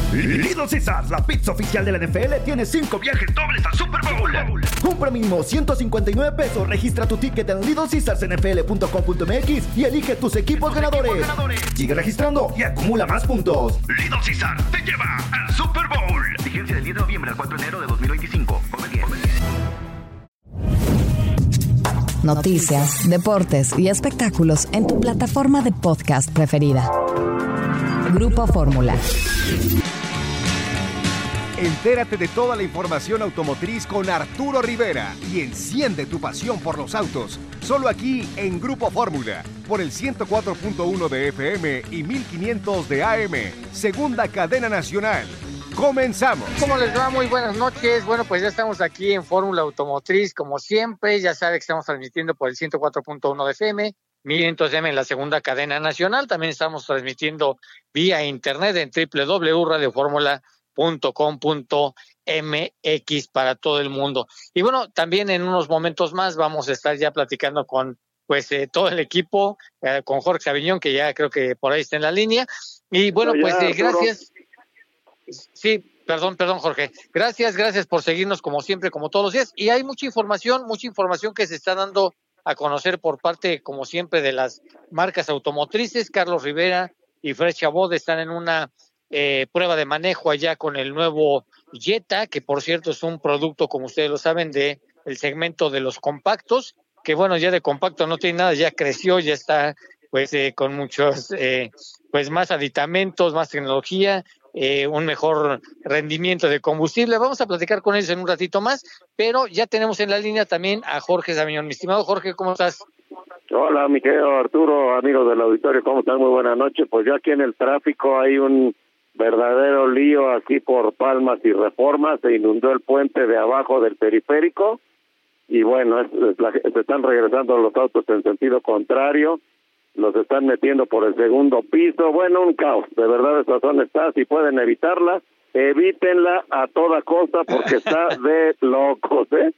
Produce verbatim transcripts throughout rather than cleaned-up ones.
Little Caesars, la pizza oficial de la N F L, tiene cinco viajes dobles al Super Bowl. Compra mínimo ciento cincuenta y nueve pesos, registra tu ticket en little caesars n f l punto com punto m x y elige tus equipos ganadores. equipos ganadores. Sigue registrando y acumula más puntos. Little Caesars te lleva al Super Bowl. Vigencia del diez de noviembre al cuatro de enero de dos mil veinticinco. Come bien. Noticias, deportes y espectáculos en tu plataforma de podcast preferida. Grupo Fórmula. Entérate de toda la información automotriz con Arturo Rivera y enciende tu pasión por los autos. Solo aquí en Grupo Fórmula, por el ciento cuatro punto uno de F M y mil quinientos de A M, segunda cadena nacional. ¡Comenzamos! ¿Cómo les va? Muy buenas noches. Bueno, pues ya estamos aquí en Fórmula Automotriz, como siempre. Ya sabe que estamos transmitiendo por el ciento cuatro punto uno de F M, mil quinientos de A M en la segunda cadena nacional. También estamos transmitiendo vía internet en doble u doble u doble u punto radio fórmula punto com punto m x para todo el mundo. Y bueno, también en unos momentos más vamos a estar ya platicando con pues eh, todo el equipo, eh, con Jorge Saviñón, que ya creo que por ahí está en la línea. Y bueno, no, pues eh, gracias. Sí, perdón, perdón, Jorge. Gracias, gracias por seguirnos como siempre, como todos los días. Y hay mucha información, mucha información que se está dando a conocer por parte, como siempre, de las marcas automotrices. Carlos Rivera y Fred Chabot están en una eh, prueba de manejo allá con el nuevo Jetta, que por cierto es un producto, como ustedes lo saben, de el segmento de los compactos, que bueno, ya de compacto no tiene nada, ya creció, ya está pues eh, con muchos, eh, pues más aditamentos, más tecnología, eh, un mejor rendimiento de combustible. Vamos a platicar con ellos en un ratito más, pero ya tenemos en la línea también a Jorge Saviñón. Mi estimado Jorge, ¿cómo estás? Hola, mi querido Arturo, amigos del auditorio, ¿cómo están? Muy buenas noches. Pues ya aquí en el tráfico hay un verdadero lío aquí por Palmas y Reforma. Se inundó el puente de abajo del periférico y bueno, es, es la, se están regresando los autos en sentido contrario, los están metiendo por el segundo piso. Bueno, un caos, de verdad esta zona está, si pueden evitarla, evítenla a toda costa porque está de locos, ¿eh?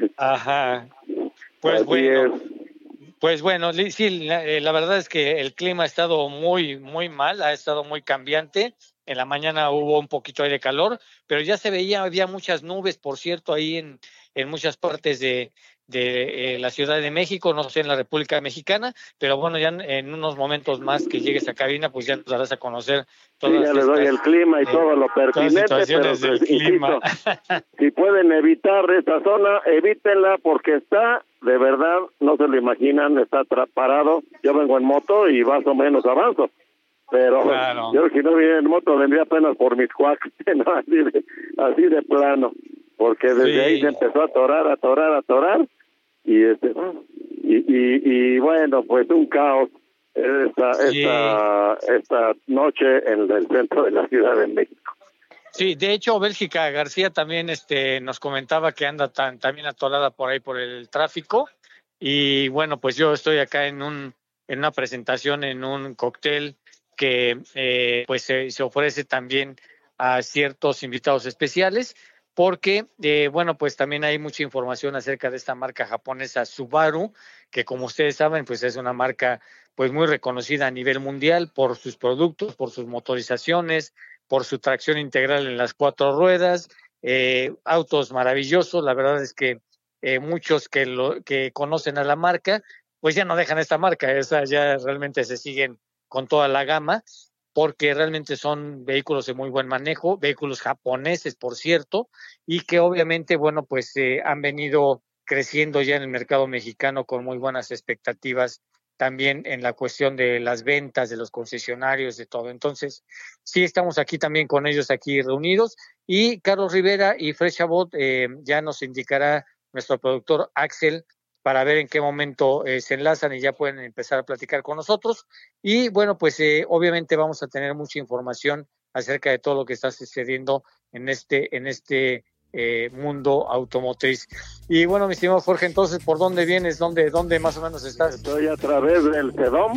Ajá, pues Así bueno. Es. Pues bueno, sí, la, la verdad es que el clima ha estado muy, muy mal, ha estado muy cambiante. En la mañana hubo un poquito de calor, pero ya se veía, había muchas nubes, por cierto, ahí en, en muchas partes de, de eh, la Ciudad de México, no sé, en la República Mexicana, pero bueno, ya en, en unos momentos más que llegues a cabina, pues ya nos darás a conocer todas sí, ya les doy el clima y eh, todo lo pertinente, pero del pues, clima. Insisto, si pueden evitar esta zona, evítenla porque está, de verdad, no se lo imaginan, está parado. Yo vengo en moto y más o menos avanzo. Pero claro, yo si no viene en moto vendría apenas por mis cuacs, ¿no? así de así de plano, porque desde sí. ahí se empezó a atorar, a atorar, a atorar y este y y, y bueno, pues un caos esta sí. esta esta noche en el centro de la Ciudad de México. Sí, de hecho Bélgica García también este nos comentaba que anda tan también atorada por ahí por el tráfico y bueno, pues yo estoy acá en un en una presentación en un cóctel que eh, pues se, se ofrece también a ciertos invitados especiales, porque eh, bueno, pues también hay mucha información acerca de esta marca japonesa Subaru, que como ustedes saben, pues es una marca pues muy reconocida a nivel mundial por sus productos, por sus motorizaciones, por su tracción integral en las cuatro ruedas, eh, autos maravillosos. La verdad es que eh, muchos que lo que conocen a la marca, pues ya no dejan esta marca, esa ya realmente se siguen con toda la gama, porque realmente son vehículos de muy buen manejo, vehículos japoneses, por cierto, y que obviamente, bueno, pues eh, han venido creciendo ya en el mercado mexicano con muy buenas expectativas también en la cuestión de las ventas, de los concesionarios, de todo. Entonces, sí estamos aquí también con ellos aquí reunidos, y Carlos Rivera y Fred Chabot eh, ya nos indicará nuestro productor Axel, para ver en qué momento eh, se enlazan y ya pueden empezar a platicar con nosotros. Y bueno, pues eh, obviamente vamos a tener mucha información acerca de todo lo que está sucediendo en este, en este eh, mundo automotriz. Y bueno, mi estimado Jorge, entonces, ¿por dónde vienes? ¿Dónde, dónde más o menos estás? Estoy a través del CEDOM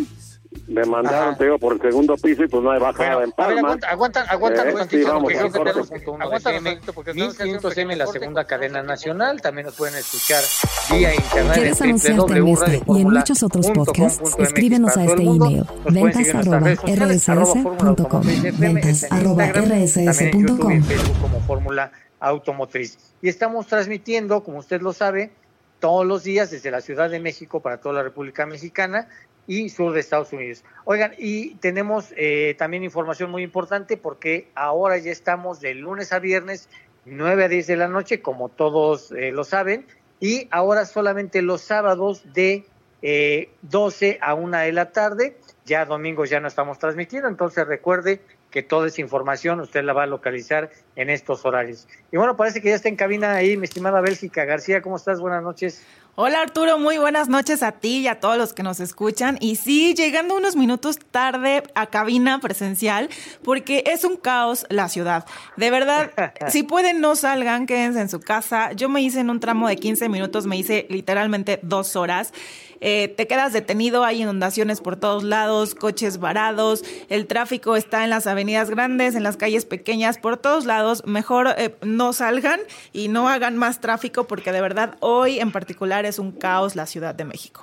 me mandaron, te digo, por el segundo piso y pues no hay bajada bueno, en Palma. A ver, aguanta, aguanta, aguanta eh, un tantito, sí, porque creo que corte. tenemos punto uno de eme, mil quinientos eme la segunda cadena nacional, también nos pueden escuchar vía internet. ¿Quieres anunciarte en este y en muchos otros podcasts? Escríbenos a este email, ventas arroba r s s punto com, ventas arroba r s s punto com. En Facebook como Fórmula Automotriz. Y estamos transmitiendo, como usted lo sabe, todos los días desde la Ciudad de México para toda la República Mexicana y sur de Estados Unidos. Oigan, y tenemos eh, también información muy importante porque ahora ya estamos de lunes a viernes, nueve a diez de la noche, como todos eh, lo saben, y ahora solamente los sábados de eh, doce a una de la tarde, ya domingo ya no estamos transmitiendo, entonces recuerde que toda esa información usted la va a localizar en estos horarios. Y bueno, parece que ya está en cabina ahí mi estimada Bélgica García. ¿Cómo estás? Buenas noches. Hola Arturo, muy buenas noches a ti y a todos los que nos escuchan. Y sí, llegando unos minutos tarde a cabina presencial, porque es un caos la ciudad. De verdad, si pueden no salgan, quédense en su casa. Yo me hice en un tramo de quince minutos, me hice literalmente dos horas. Eh, te quedas detenido, hay inundaciones por todos lados, coches varados, el tráfico está en las avenidas grandes, en las calles pequeñas, por todos lados. Mejor eh, no salgan y no hagan más tráfico porque de verdad hoy en particular es un caos la Ciudad de México.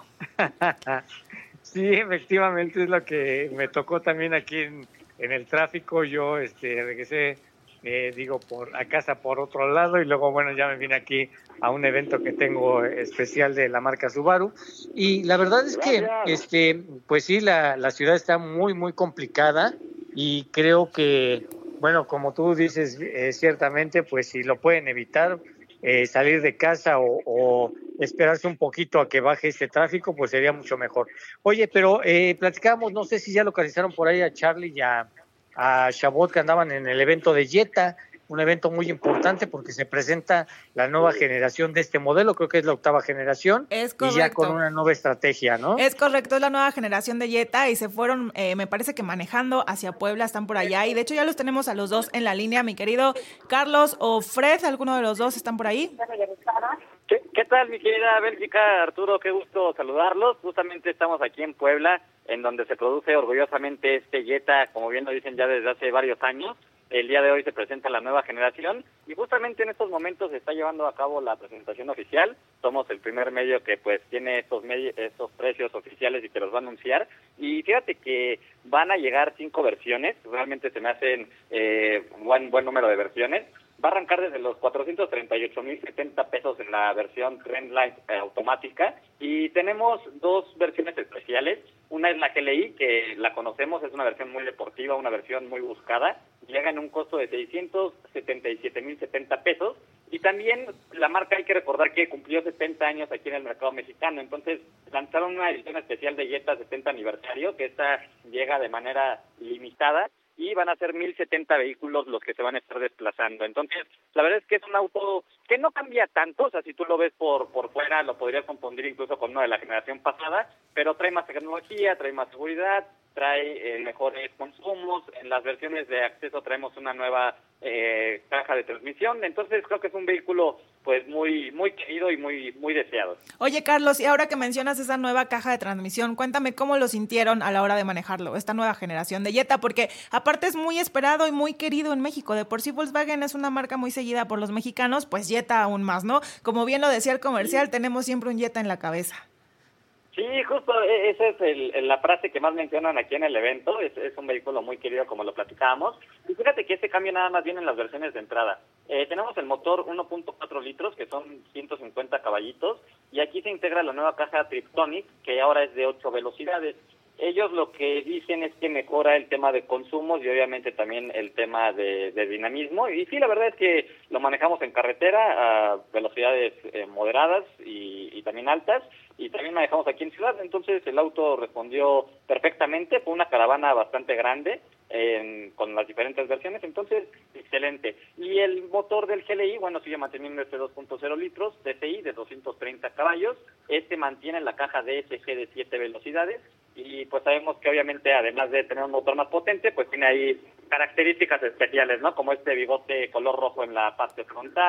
Sí, efectivamente es lo que me tocó también aquí en, en el tráfico. Yo este, regresé, eh, digo, por a casa por otro lado y luego, bueno, ya me vine aquí a un evento que tengo especial de la marca Subaru. Y la verdad es que, este, pues sí, la, la ciudad está muy, muy complicada y creo que, bueno, como tú dices, eh, ciertamente, pues si lo pueden evitar, eh, salir de casa o, o esperarse un poquito a que baje este tráfico, pues sería mucho mejor. Oye, pero eh, platicábamos, no sé si ya localizaron por ahí a Charlie y a, a Chabot que andaban en el evento de Jetta, un evento muy importante porque se presenta la nueva generación de este modelo, creo que es la octava generación, es correcto. Y ya con una nueva estrategia, ¿no? Es correcto, es la nueva generación de Jetta y se fueron, eh, me parece que manejando hacia Puebla, están por allá y de hecho ya los tenemos a los dos en la línea, mi querido Carlos o Fred, alguno de los dos están por ahí. ¿Qué, qué tal, mi querida Bélgica, Arturo? Qué gusto saludarlos. Justamente estamos aquí en Puebla, en donde se produce orgullosamente este Jetta, como bien lo dicen ya desde hace varios años. El día de hoy se presenta la nueva generación y justamente en estos momentos se está llevando a cabo la presentación oficial. Somos el primer medio que pues tiene estos medios, estos precios oficiales y que los va a anunciar. Y fíjate que van a llegar cinco versiones, realmente se me hacen eh, un buen, buen número de versiones. Va a arrancar desde los cuatrocientos treinta y ocho mil setenta pesos en la versión Trendline eh, automática y tenemos dos versiones especiales. Una es la G L I, que la conocemos, es una versión muy deportiva, una versión muy buscada. Llega en un costo de seiscientos setenta y siete mil setenta pesos. Y también la marca, hay que recordar que cumplió setenta años aquí en el mercado mexicano. Entonces lanzaron una edición especial de Jetta setenta aniversario, que esta llega de manera limitada. Y van a ser mil setenta vehículos los que se van a estar desplazando. Entonces, la verdad es que es un auto que no cambia tanto, o sea, si tú lo ves por por fuera, lo podrías confundir incluso con uno de la generación pasada, pero trae más tecnología, trae más seguridad, trae eh, mejores consumos. En las versiones de acceso traemos una nueva eh, caja de transmisión. Entonces, creo que es un vehículo pues muy muy querido y muy muy deseado. Oye, Carlos, y ahora que mencionas esa nueva caja de transmisión, cuéntame cómo lo sintieron a la hora de manejarlo, esta nueva generación de Jetta, porque aparte es muy esperado y muy querido en México. De por sí Volkswagen es una marca muy seguida por los mexicanos, pues Jetta aún más, ¿no? Como bien lo decía el comercial, tenemos siempre un Jetta en la cabeza. Sí, justo esa es el, el, la frase que más mencionan aquí en el evento. Es, es un vehículo muy querido, como lo platicábamos. Y fíjate que este cambio nada más viene en las versiones de entrada. Eh, tenemos el motor uno punto cuatro litros, que son ciento cincuenta caballitos, y aquí se integra la nueva caja Triptonic, que ahora es de ocho velocidades. Ellos lo que dicen es que mejora el tema de consumos y obviamente también el tema de, de dinamismo. Y sí, la verdad es que lo manejamos en carretera a velocidades eh, moderadas y, y también altas. Y también manejamos aquí en ciudad, entonces el auto respondió perfectamente. Fue una caravana bastante grande eh, con las diferentes versiones, entonces excelente. Y el motor del G L I, bueno, sigue manteniendo este dos punto cero litros, D C I de doscientos treinta caballos. Este mantiene la caja D S G de siete velocidades y pues sabemos que obviamente además de tener un motor más potente, pues tiene ahí características especiales, ¿no? Como este bigote color rojo en la parte frontal,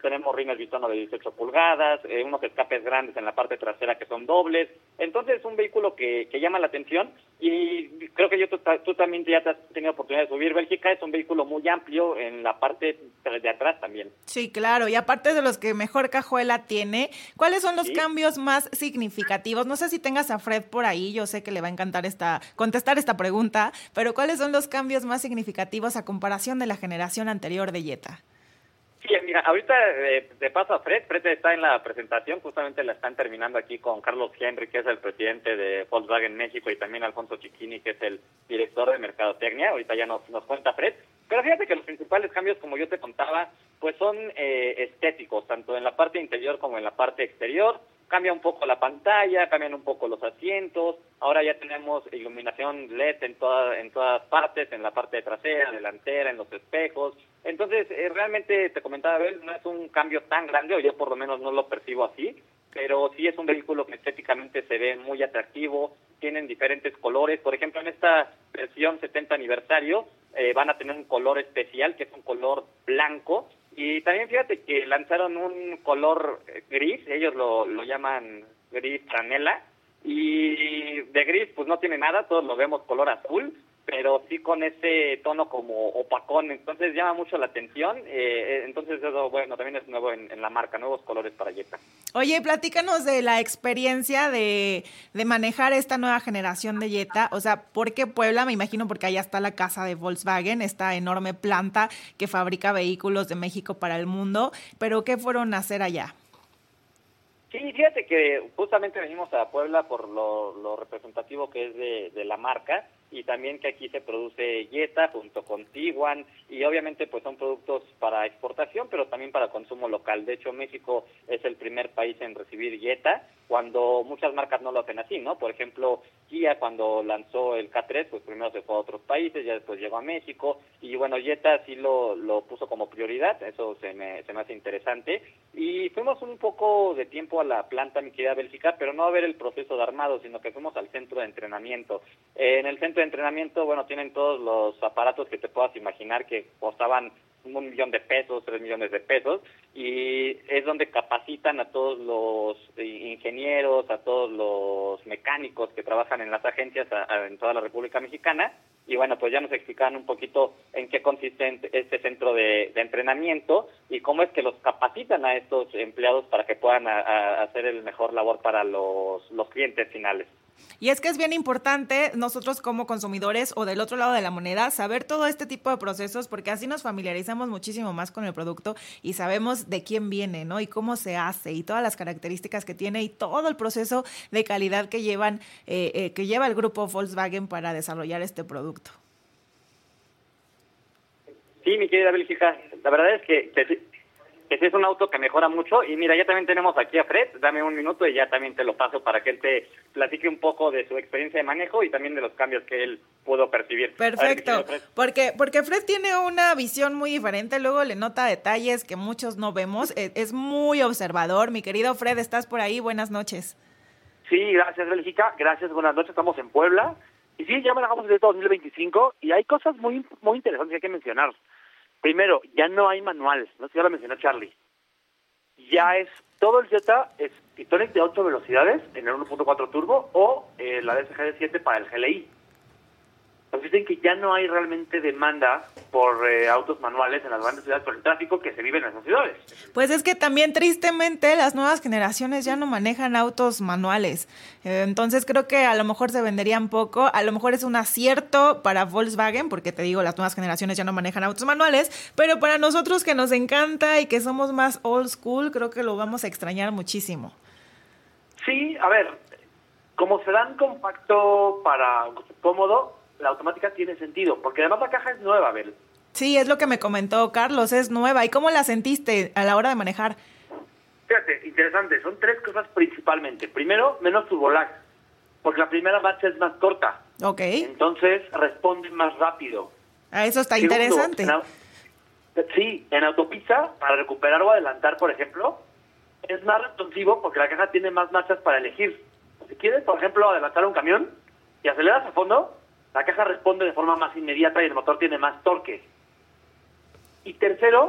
tenemos rines Bisono de dieciocho pulgadas, eh, unos escapes grandes en la parte trasera que son dobles. Entonces es un vehículo que, que llama la atención y creo que yo tú, tú también ya te has tenido oportunidad de subir. Bélgica es un vehículo muy amplio en la parte de atrás también. Sí, claro, y aparte de los que mejor cajuela tiene, ¿cuáles son los ¿Sí? cambios más significativos? No sé si tengas a Fred por ahí, yo sé que le va a encantar esta contestar esta pregunta, pero ¿cuáles son los cambios más significativos a comparación de la generación anterior de Jetta? Sí, mira, ahorita eh, te paso a Fred. Fred está en la presentación, justamente la están terminando aquí con Carlos Henry, que es el presidente de Volkswagen México, y también Alfonso Cicchini, que es el director de Mercadotecnia. Ahorita ya nos, nos cuenta Fred. Pero fíjate que los principales cambios, como yo te contaba, pues son eh, estéticos, tanto en la parte interior como en la parte exterior. Cambia un poco la pantalla, cambian un poco los asientos. Ahora ya tenemos iluminación L E D en, toda, en todas partes, en la parte trasera, delantera, en los espejos. Entonces, eh, realmente, te comentaba, Abel, no es un cambio tan grande, o yo por lo menos no lo percibo así, pero sí es un vehículo que estéticamente se ve muy atractivo, tienen diferentes colores. Por ejemplo, en esta versión setenta aniversario eh, van a tener un color especial, que es un color blanco. Y también fíjate que lanzaron un color gris, ellos lo, lo llaman gris canela, y de gris pues no tiene nada, todos lo vemos color azul, pero sí con ese tono como opacón, entonces llama mucho la atención. Eh, entonces eso, bueno, también es nuevo en, en la marca, nuevos colores para Jetta. Oye, platícanos de la experiencia de, de manejar esta nueva generación de Jetta. O sea, ¿por qué Puebla? Me imagino porque allá está la casa de Volkswagen, esta enorme planta que fabrica vehículos de México para el mundo, pero ¿qué fueron a hacer allá? Sí, fíjate que justamente venimos a Puebla por lo, lo representativo que es de, de la marca, y también que aquí se produce Jetta junto con Tiguan, y obviamente pues son productos para exportación, pero también para consumo local. De hecho, México es el primer país en recibir Jetta, cuando muchas marcas no lo hacen así, ¿no? Por ejemplo, Kia cuando lanzó el K tres, pues primero se fue a otros países, ya después llegó a México, y bueno, Jetta sí lo, lo puso como prioridad, eso se me, se me hace interesante. Y fuimos un poco de tiempo a la planta, mi querida Bélgica, pero no a ver el proceso de armado, sino que fuimos al centro de entrenamiento. Eh, en el centro de entrenamiento, bueno, tienen todos los aparatos que te puedas imaginar que costaban un millón de pesos, tres millones de pesos, y es donde capacitan a todos los ingenieros, a todos los mecánicos que trabajan en las agencias a, a, en toda la República Mexicana. Y bueno, pues ya nos explicaban un poquito en qué consiste este centro de, de entrenamiento y cómo es que los capacitan a estos empleados para que puedan a, a hacer el mejor labor para los, los clientes finales. Y es que es bien importante nosotros como consumidores o del otro lado de la moneda saber todo este tipo de procesos, porque así nos familiarizamos muchísimo más con el producto y sabemos de quién viene, ¿no? Y cómo se hace y todas las características que tiene y todo el proceso de calidad que llevan eh, eh, que lleva el grupo Volkswagen para desarrollar este producto. Sí, mi querida Bélgica, la verdad es que, que, que sí es un auto que mejora mucho. Y mira, ya también tenemos aquí a Fred, dame un minuto y ya también te lo paso para que él te platique un poco de su experiencia de manejo y también de los cambios que él pudo percibir. Perfecto, ver, porque porque Fred tiene una visión muy diferente, luego le nota detalles que muchos no vemos, es muy observador. Mi querido Fred, ¿estás por ahí? Buenas noches. Sí, gracias, Bélgica, gracias, buenas noches, estamos en Puebla. Y sí, ya manejamos desde dos mil veinticinco y hay cosas muy muy interesantes que hay que mencionar. Primero, ya no hay manual, no sé si ya lo mencionó Charlie. Ya es, todo el Jetta es Pistonic de ocho velocidades en el uno punto cuatro turbo o eh, la D S G de siete para el G L I. Entonces dicen que ya no hay realmente demanda por eh, autos manuales en las grandes ciudades por el tráfico que se vive en esas ciudades. Pues es que también tristemente las nuevas generaciones ya no manejan autos manuales. Eh, entonces creo que a lo mejor se venderían poco, a lo mejor es un acierto para Volkswagen, porque te digo, las nuevas generaciones ya no manejan autos manuales, pero para nosotros que nos encanta y que somos más old school, creo que lo vamos a extrañar muchísimo. Sí, a ver, como sedán compacto para cómodo, la automática tiene sentido, porque además la caja es nueva, Bel. Sí, es lo que me comentó Carlos, es nueva. ¿Y cómo la sentiste a la hora de manejar? Fíjate, interesante, son tres cosas principalmente. Primero, menos turbolag, porque la primera marcha es más corta. Ok. Entonces, responde más rápido. Ah, eso está Segundo, interesante. En au- sí, en autopista, para recuperar o adelantar, por ejemplo, es más responsivo porque la caja tiene más marchas para elegir. Si quieres, por ejemplo, adelantar un camión y aceleras a fondo, la caja responde de forma más inmediata y el motor tiene más torque. Y tercero,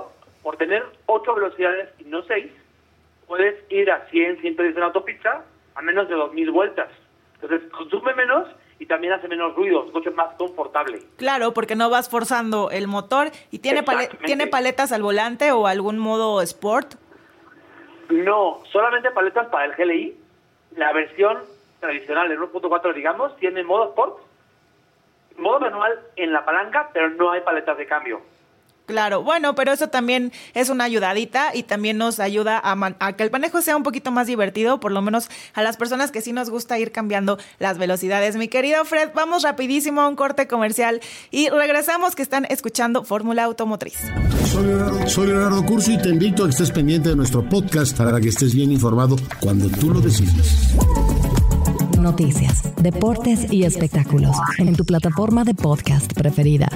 por tener ocho velocidades y no seis, puedes ir a cien, ciento diez en autopista a menos de dos mil vueltas. Entonces, consume menos y también hace menos ruido, es un coche más confortable. Claro, porque no vas forzando el motor. ¿Y tiene, pale- tiene paletas al volante o algún modo sport? No, solamente paletas para el G L I. La versión tradicional, el uno punto cuatro, digamos, tiene modo sport, modo manual en la palanca, pero no hay paletas de cambio. Claro, bueno, pero eso también es una ayudadita y también nos ayuda a, man- a que el manejo sea un poquito más divertido, por lo menos a las personas que sí nos gusta ir cambiando las velocidades. Mi querido Fred, vamos rapidísimo a un corte comercial y regresamos, que están escuchando Fórmula Automotriz. Soy Leonardo, soy Leonardo Curso y te invito a que estés pendiente de nuestro podcast para que estés bien informado cuando tú lo decidas. Noticias, deportes y espectáculos en tu plataforma de podcast preferida.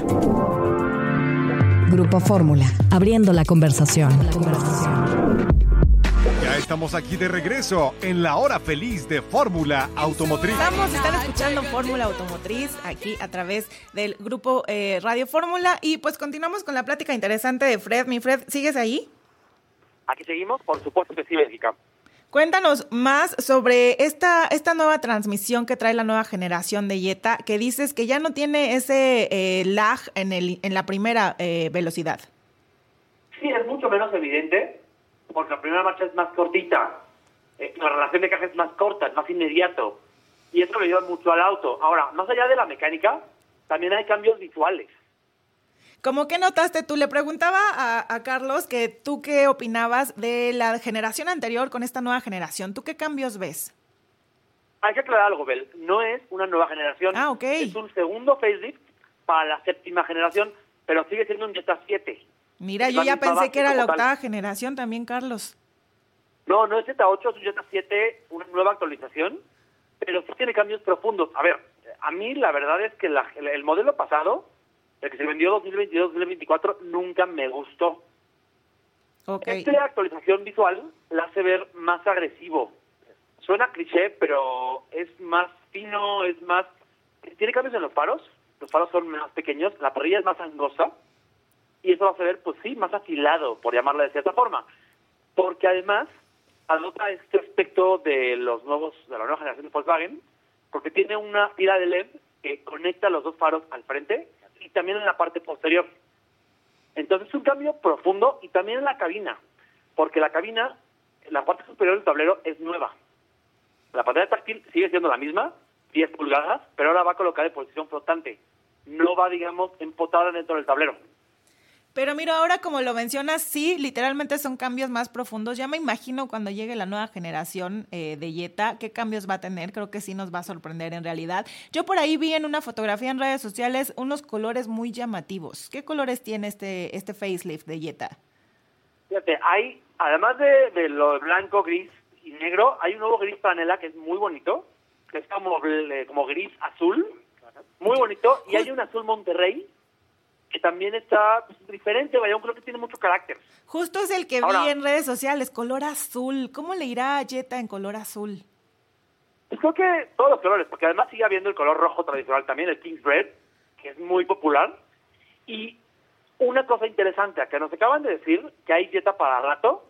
Grupo Fórmula, abriendo la conversación. La conversación. Ya estamos aquí de regreso en la hora feliz de Fórmula Automotriz. Estamos, están escuchando Fórmula Automotriz aquí a través del grupo eh, Radio Fórmula y pues continuamos con la plática interesante de Fred. Mi Fred, ¿sigues ahí? Aquí seguimos, por supuesto que sí, Bélgica. Cuéntanos más sobre esta, esta nueva transmisión que trae la nueva generación de Jetta, que dices que ya no tiene ese eh, lag en, el, en la primera eh, velocidad. Sí, es mucho menos evidente, porque la primera marcha es más cortita, eh, la relación de caja es más corta, es más inmediato, y eso le ayuda mucho al auto. Ahora, más allá de la mecánica, también hay cambios visuales. ¿Cómo que notaste tú? Le preguntaba a, a Carlos que tú qué opinabas de la generación anterior con esta nueva generación. ¿Tú qué cambios ves? Hay que aclarar algo, Bel. No es una nueva generación. Ah, ok. Es un segundo facelift para la séptima generación, pero sigue siendo un Jetta siete. Mira, es yo ya pensé base que era la tal. octava generación también, Carlos. No, no es Jetta ocho, es un Jetta siete, una nueva actualización, pero sí tiene cambios profundos. A ver, a mí la verdad es que la, el, el modelo pasado, el que se vendió dos mil veintidós dos mil veinticuatro, nunca me gustó. Okay. Esta actualización visual la hace ver más agresivo. Suena cliché, pero es más fino, es más... Tiene cambios en los faros, los faros son más pequeños, la parrilla es más angosta, y eso lo hace ver, pues sí, más afilado, por llamarlo de cierta forma. Porque además adopta este aspecto de los nuevos, de la nueva generación de Volkswagen, porque tiene una tira de L E D que conecta los dos faros al frente y también en la parte posterior. Entonces es un cambio profundo y también en la cabina, porque la cabina, la parte superior del tablero es nueva. La pantalla táctil sigue siendo la misma, diez pulgadas, pero ahora va a colocar en posición flotante. No va, digamos, empotada dentro del tablero. Pero mira, ahora como lo mencionas, sí, literalmente son cambios más profundos. Ya me imagino cuando llegue la nueva generación eh, de Jetta, qué cambios va a tener. Creo que sí nos va a sorprender en realidad. Yo por ahí vi en una fotografía en redes sociales unos colores muy llamativos. ¿Qué colores tiene este este facelift de Jetta? Fíjate, hay, además de, de lo blanco, gris y negro, hay un nuevo gris panela que es muy bonito, que es como, como gris azul, muy bonito, y hay un azul Monterrey, que también está pues, diferente, vaya, yo creo que tiene mucho carácter. Justo es el que Ahora, vi en redes sociales, color azul. ¿Cómo le irá a Jetta en color azul? Pues creo que todos los colores, porque además sigue habiendo el color rojo tradicional también, el King's Red, que es muy popular. Y una cosa interesante, que nos acaban de decir que hay Jetta para rato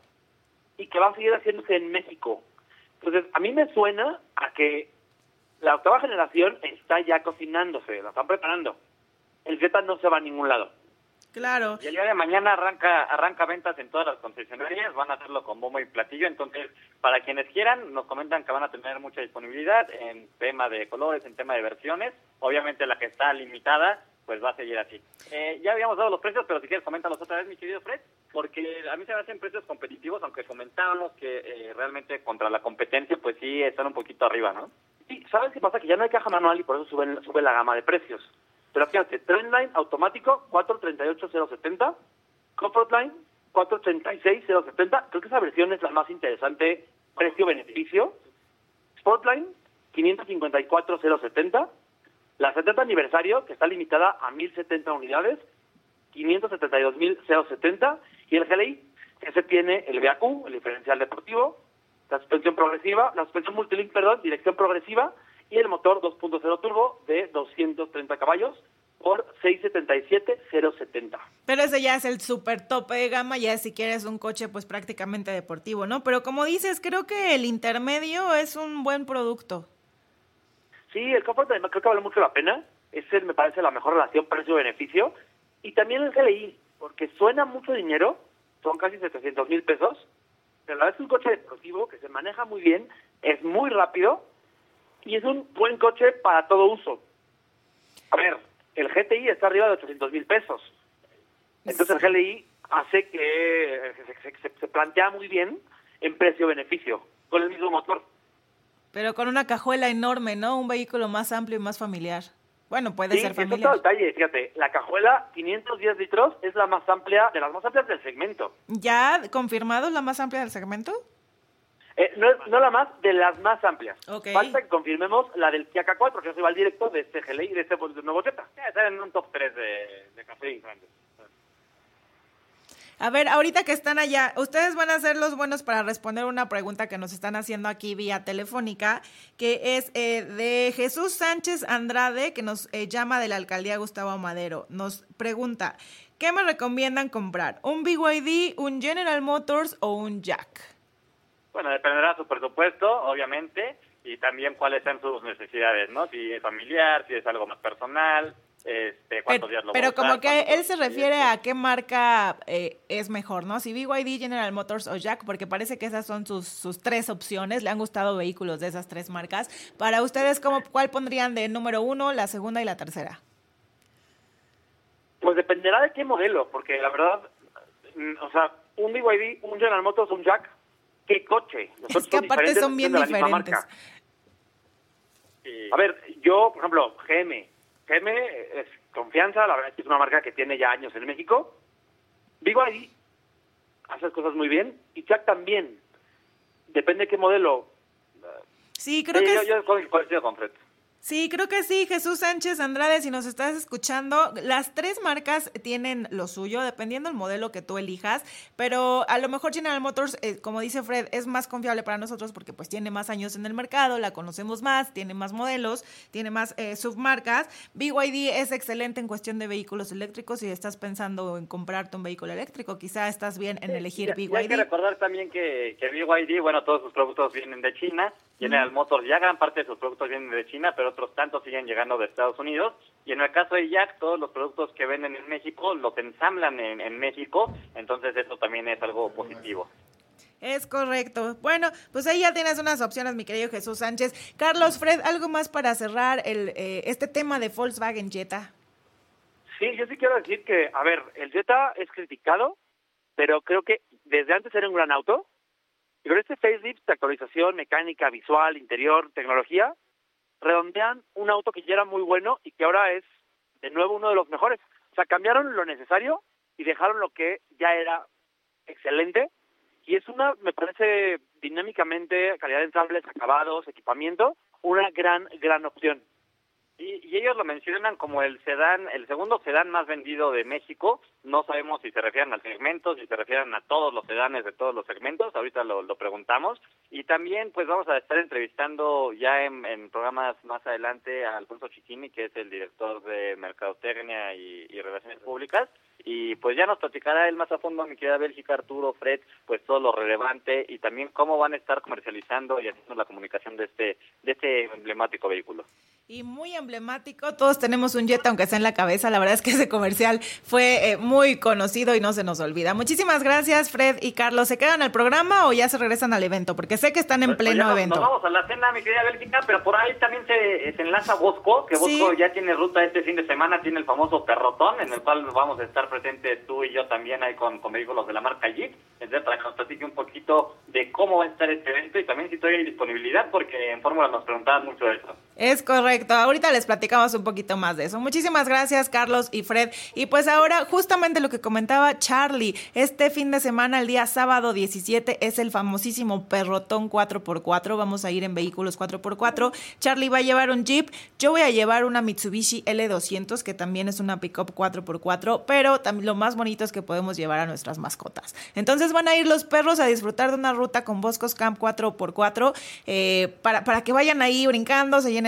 y que va a seguir haciéndose en México. Entonces, a mí me suena a que la octava generación está ya cocinándose, la están preparando. El Jetta no se va a ningún lado. Claro. Y el día de mañana arranca arranca ventas en todas las concesionarias, van a hacerlo con bombo y platillo, entonces para quienes quieran nos comentan que van a tener mucha disponibilidad en tema de colores, en tema de versiones, obviamente la que está limitada pues va a seguir así. Eh, ya habíamos dado los precios, pero si quieres coméntalos otra vez, mi querido Fred, porque a mí se me hacen precios competitivos, aunque comentábamos que eh, realmente contra la competencia pues sí están un poquito arriba, ¿no? Sí, ¿sabes qué pasa? Que ya no hay caja manual y por eso suben, sube la gama de precios. Pero fíjate, Trendline automático cuatrocientos treinta y ocho mil setenta, Comfortline cuatrocientos treinta y seis mil setenta, creo que esa versión es la más interesante precio-beneficio. Sportline quinientos cincuenta y cuatro mil setenta, la setenta aniversario que está limitada a mil setenta unidades, quinientos setenta y dos mil setenta, y el G L I, ese tiene el V A Q, el diferencial deportivo, la suspensión progresiva, la suspensión multilink, perdón, dirección progresiva, y el motor dos punto cero turbo de doscientos treinta caballos, por seiscientos setenta y siete mil setenta. Pero ese ya es el súper tope de gama, ya si quieres un coche pues prácticamente deportivo, ¿no? Pero como dices, creo que el intermedio es un buen producto. Sí, el Comfort creo que vale mucho la pena. Ese me parece la mejor relación precio-beneficio. Y también el G L I, porque suena mucho dinero, son casi setecientos mil pesos, pero la verdad es un coche deportivo que se maneja muy bien, es muy rápido y es un buen coche para todo uso. A ver, el G T I está arriba de ochocientos mil pesos. Entonces el G L I hace que se, se, se plantea muy bien en precio-beneficio, con el mismo motor. Pero con una cajuela enorme, ¿no? Un vehículo más amplio y más familiar. Bueno, puede sí, ser familiar. Sí, es otro detalle, fíjate, la cajuela quinientos diez litros es la más amplia, de las más amplias del segmento. ¿Ya confirmado la más amplia del segmento? Eh, no, no la más, de las más amplias. Okay. Falta que confirmemos la del Kia K cuatro, que eso va al directo de este G L I y de este nuevo Jetta. Está en un top tres de, de café grande. A ver, ahorita que están allá, ustedes van a ser los buenos para responder una pregunta que nos están haciendo aquí vía telefónica, que es eh, de Jesús Sánchez Andrade, que nos eh, llama de la alcaldía Gustavo Madero. Nos pregunta, ¿qué me recomiendan comprar? ¿Un B Y D, un General Motors o un Jack? Bueno, dependerá de su presupuesto, obviamente, y también cuáles sean sus necesidades, ¿no? Si es familiar, si es algo más personal, este, cuántos pero, días lo Pero va a usar, como que él se días, refiere sí. a qué marca eh, es mejor, ¿no? Si B Y D, General Motors o Jack, porque parece que esas son sus, sus tres opciones. Le han gustado vehículos de esas tres marcas. Para ustedes, ¿cómo, ¿cuál pondrían de número uno, la segunda y la tercera? Pues dependerá de qué modelo, porque la verdad, o sea, un B Y D, un General Motors, un Jack, ¿qué coche? Los es que son aparte son bien de diferentes. A ver, yo, por ejemplo, G M. G M es confianza, la verdad es que es una marca que tiene ya años en México. B Y D hace cosas muy bien y Jack también. Depende de qué modelo. Sí, creo sí, que yo, es... yo coincido con Fred. Sí, creo que sí, Jesús Sánchez Andrade, si nos estás escuchando, las tres marcas tienen lo suyo, dependiendo del modelo que tú elijas, pero a lo mejor General Motors, eh, como dice Fred, es más confiable para nosotros porque pues tiene más años en el mercado, la conocemos más, tiene más modelos, tiene más eh, submarcas. B Y D es excelente en cuestión de vehículos eléctricos. Si estás pensando en comprarte un vehículo eléctrico, quizá estás bien en elegir sí, B Y D. Hay que recordar también que, que B Y D, bueno, todos sus productos vienen de China, General mm. Motors ya gran parte de sus productos vienen de China, pero otros tantos siguen llegando de Estados Unidos, y en el caso de Jack, todos los productos que venden en México los ensamblan en, en México, entonces eso también es algo positivo. Es correcto. Bueno, pues ahí ya tienes unas opciones, mi querido Jesús Sánchez. Carlos, Fred, ¿algo más para cerrar el eh, este tema de Volkswagen Jetta? Sí, yo sí quiero decir que, a ver, el Jetta es criticado, pero creo que desde antes era un gran auto, y con este facelift, actualización, mecánica, visual, interior, tecnología, redondean un auto que ya era muy bueno y que ahora es de nuevo uno de los mejores. O sea, cambiaron lo necesario y dejaron lo que ya era excelente. Y es una, me parece, dinámicamente, calidad de ensambles, acabados, equipamiento, una gran, gran opción. Y, y ellos lo mencionan como el sedán, el segundo sedán más vendido de México. No sabemos si se refieren al segmento, si se refieren a todos los sedanes de todos los segmentos. Ahorita lo, lo preguntamos. Y también, pues, vamos a estar entrevistando ya en, en programas más adelante a Alfonso Chiquini, que es el director de Mercadotecnia y, y Relaciones Públicas. Y pues ya nos platicará él más a fondo, mi querida Bélgica, Arturo, Fred, pues todo lo relevante y también cómo van a estar comercializando y haciendo la comunicación de este de este emblemático vehículo. Y muy emblemático, todos tenemos un Jetta, aunque sea en la cabeza. La verdad es que ese comercial fue eh, muy conocido y no se nos olvida. Muchísimas gracias, Fred y Carlos. ¿Se quedan al programa o ya se regresan al evento? Porque sé que están en pues, pleno pues evento. Nos vamos a la cena, mi querida Bélgica, pero por ahí también se, se enlaza Bosco, que Bosco sí. ya tiene ruta este fin de semana, tiene el famoso Perrotón, en el cual vamos a estar presentes tú y yo también ahí con, con vehículos de la marca Jeep, entonces para que nos platique un poquito de cómo va a estar este evento y también si todavía hay disponibilidad, porque en Fórmula nos preguntaban mucho de eso. Es correcto, ahorita les platicamos un poquito más de eso. Muchísimas gracias, Carlos y Fred. Y pues ahora, justamente lo que comentaba Charlie, este fin de semana, el día sábado diecisiete, es el famosísimo Perrotón cuatro por cuatro, vamos a ir en vehículos cuatro por cuatro. Charlie va a llevar un Jeep, yo voy a llevar una Mitsubishi L doscientos, que también es una pick-up cuatro por cuatro, pero también lo más bonito es que podemos llevar a nuestras mascotas. Entonces van a ir los perros a disfrutar de una ruta con Boscos Camp cuatro por cuatro, eh, para, para que vayan ahí brincando, se llenen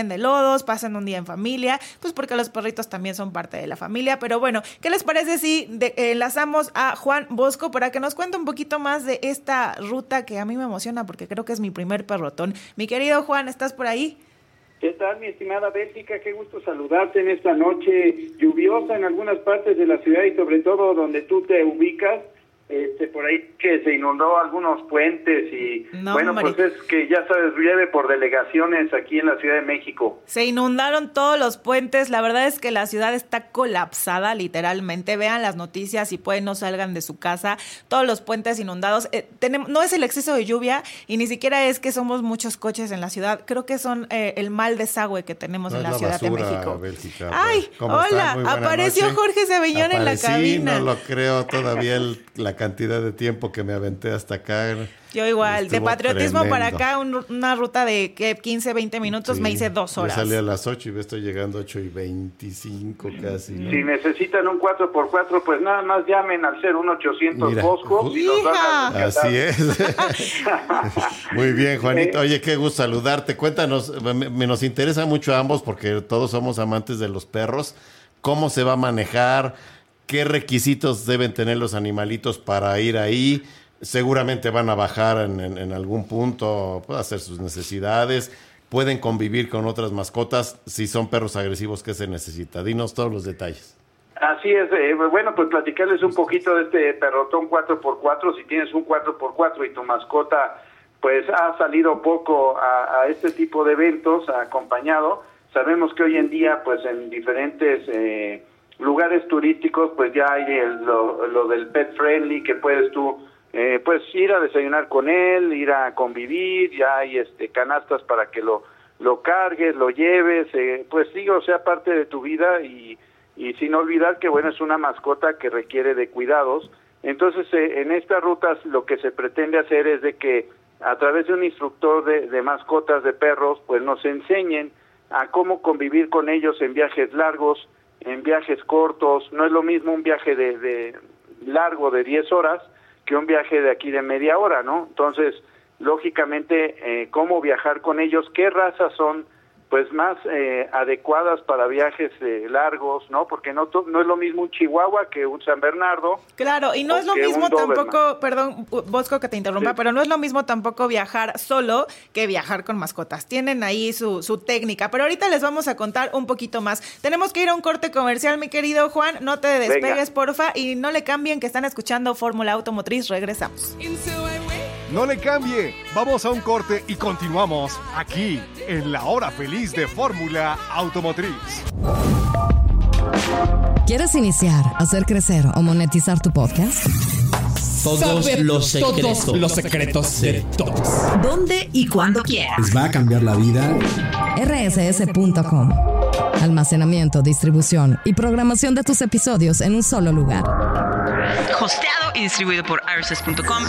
llenen de lodos, pasen un día en familia, pues porque los perritos también son parte de la familia. Pero bueno, ¿qué les parece si de, eh, enlazamos a Juan Bosco para que nos cuente un poquito más de esta ruta que a mí me emociona porque creo que es mi primer perrotón? Mi querido Juan, ¿estás por ahí? ¿Qué tal, mi estimada Bélgica? Qué gusto saludarte en esta noche lluviosa en algunas partes de la ciudad y sobre todo donde tú te ubicas. Este, por ahí que se inundó algunos puentes y no, bueno, Mari. Pues es que ya sabes, llueve por delegaciones aquí en la Ciudad de México. Se inundaron todos los puentes, la verdad es que la ciudad está colapsada literalmente, vean las noticias, si pueden no salgan de su casa, todos los puentes inundados, eh, tenemos, no es el exceso de lluvia y ni siquiera es que somos muchos coches en la ciudad, creo que son eh, el mal desagüe que tenemos no en la, la Ciudad basura, de México. Bélgica, Ay, hola, apareció noche. Jorge Sabellón en la cabina. No lo creo todavía el, la cantidad de tiempo que me aventé hasta acá. Yo igual, de patriotismo tremendo. Para acá, un, una ruta de ¿qué? quince, veinte minutos, sí, me hice dos horas. Yo salí a las ocho y estoy llegando a ocho y veinticinco casi, ¿no? Si necesitan un cuatro por cuatro, pues nada más llamen al cero uno ochocientos Bosco y nos van a rescatar. Así es. Muy bien, Juanito. Oye, qué gusto saludarte. Cuéntanos, me, me nos interesa mucho a ambos porque todos somos amantes de los perros. ¿Cómo se va a manejar? ¿Qué requisitos deben tener los animalitos para ir ahí? Seguramente van a bajar en, en, en algún punto, pueden hacer sus necesidades, pueden convivir con otras mascotas. Si son perros agresivos, ¿qué se necesita? Dinos todos los detalles. Así es, eh, bueno, pues platicarles un poquito de este perrotón cuatro por cuatro. Si tienes un cuatro por cuatro y tu mascota pues ha salido poco a, a este tipo de eventos, acompañado, sabemos que hoy en día pues en diferentes eh, lugares turísticos pues ya hay el, lo, lo del pet friendly, que puedes tú Eh, pues ir a desayunar con él, ir a convivir, ya hay este canastas para que lo lo cargues, lo lleves, eh, pues sí, o sea, parte de tu vida y, y sin olvidar que bueno, es una mascota que requiere de cuidados. Entonces eh, en estas rutas lo que se pretende hacer es de que a través de un instructor de, de mascotas de perros pues nos enseñen a cómo convivir con ellos en viajes largos, en viajes cortos. No es lo mismo un viaje de, de largo de diez horas que un viaje de aquí de media hora, ¿no? Entonces, lógicamente, eh, cómo viajar con ellos, qué razas son pues más eh, adecuadas para viajes eh, largos, ¿no? Porque no to- no es lo mismo un chihuahua que un San Bernardo. Claro, y no es lo mismo tampoco, perdón, Bosco, que te interrumpa, sí. Pero no es lo mismo tampoco viajar solo que viajar con mascotas. Tienen ahí su, su técnica, pero ahorita les vamos a contar un poquito más. Tenemos que ir a un corte comercial, mi querido Juan, no te despegues, Venga. Porfa, y no le cambien, que están escuchando Fórmula Automotriz. Regresamos. No le cambie, vamos a un corte y continuamos aquí en la hora feliz de Fórmula Automotriz. ¿Quieres iniciar, hacer crecer o monetizar tu podcast? Todos Saber los secretos, todos los secretos de todos. ¿Dónde y cuándo quieras? ¿Les va a cambiar la vida? R S S punto com. Almacenamiento, distribución y programación de tus episodios en un solo lugar. Hosteado y distribuido por R S S punto com.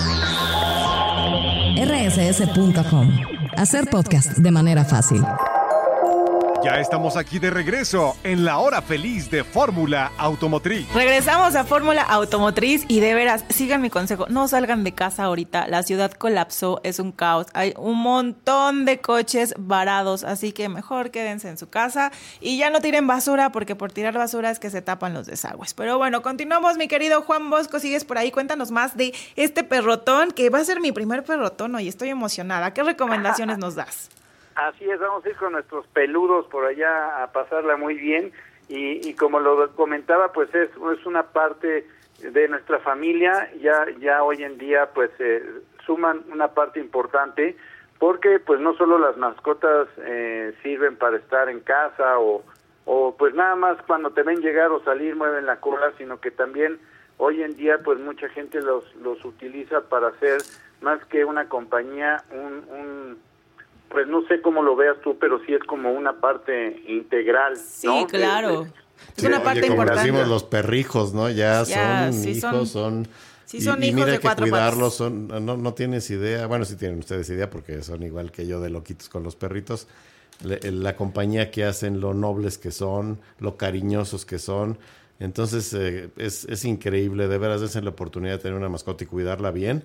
R S S punto com. Hacer podcast de manera fácil. Ya estamos aquí de regreso en la hora feliz de Fórmula Automotriz. Regresamos a Fórmula Automotriz y de veras, sigan mi consejo, no salgan de casa ahorita, la ciudad colapsó, es un caos, hay un montón de coches varados, así que mejor quédense en su casa y ya no tiren basura, porque por tirar basura es que se tapan los desagües. Pero bueno, continuamos, mi querido Juan Bosco, sigues por ahí, cuéntanos más de este perrotón, que va a ser mi primer perrotón hoy, estoy emocionada. ¿Qué recomendaciones nos das? Así es, vamos a ir con nuestros peludos por allá a pasarla muy bien y, y como lo comentaba, pues es, es una parte de nuestra familia, ya ya hoy en día pues eh, suman una parte importante porque pues no solo las mascotas eh, sirven para estar en casa o, o pues nada más cuando te ven llegar o salir mueven la cola, sino que también hoy en día pues mucha gente los, los utiliza para hacer más que una compañía, un... un pues no sé cómo lo veas tú, pero sí es como una parte integral, sí, ¿no? Claro. Sí, es una oye, parte como importante. Como decimos los perrijos, ¿no? Ya, ya son sí hijos, son... son Sí, son y, hijos y mira de que cuatro cuidarlos, son, no, no tienes idea, bueno, sí tienen ustedes idea porque son igual que yo de loquitos con los perritos, la, la compañía que hacen, lo nobles que son, lo cariñosos que son, entonces eh, es, es increíble, de veras, dense la oportunidad de tener una mascota y cuidarla bien.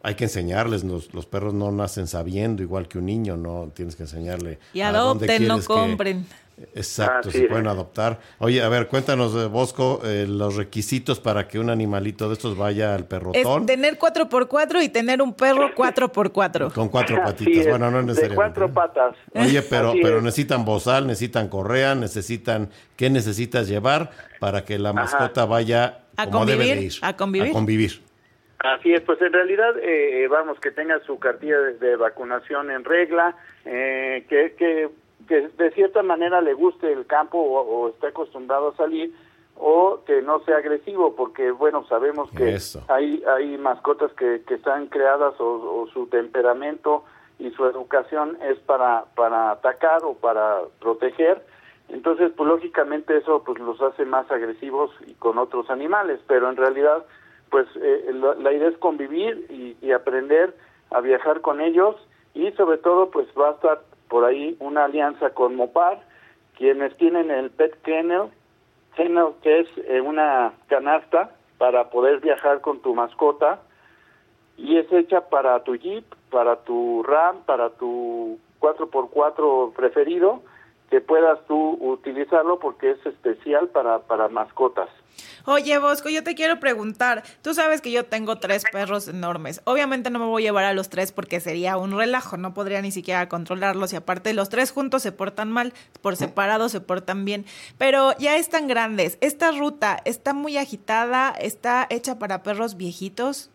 hay que enseñarles, los, los perros no nacen sabiendo, igual que un niño, no tienes que enseñarle. Y adopten, no compren. Que, exacto, ah, se sí, pueden adoptar. Oye, a ver, cuéntanos, Bosco, eh, los requisitos para que un animalito de estos vaya al perrotón. Es tener cuatro por cuatro y tener un perro cuatro por cuatro. Con cuatro patitas, sí, bueno, no necesariamente. De cuatro patas. Oye, pero, Así pero es. necesitan bozal, necesitan correa, necesitan, ¿qué necesitas llevar para que la mascota vaya a como convivir, debe de ir? a convivir. A convivir. Así es, pues en realidad, eh, vamos, que tenga su cartilla de, de vacunación en regla, eh, que, que, que de cierta manera le guste el campo o, o esté acostumbrado a salir, o que no sea agresivo, porque, bueno, sabemos que Eso. hay hay mascotas que, que están creadas o, o su temperamento y su educación es para, para atacar o para proteger. Entonces, pues lógicamente eso pues los hace más agresivos y con otros animales, pero en realidad pues eh, la, la idea es convivir y, y aprender a viajar con ellos, y sobre todo pues va a estar por ahí una alianza con Mopar, quienes tienen el Pet Kennel, kennel que es eh, una canasta para poder viajar con tu mascota, y es hecha para tu Jeep, para tu Ram, para tu cuatro por cuatro preferido, que puedas tú utilizarlo porque es especial para, para mascotas. Oye, Bosco, yo te quiero preguntar, tú sabes que yo tengo tres perros enormes, obviamente no me voy a llevar a los tres porque sería un relajo, no podría ni siquiera controlarlos, y aparte los tres juntos se portan mal, por separado se portan bien, pero ya están grandes, ¿esta ruta está muy agitada, está hecha para perros viejitos?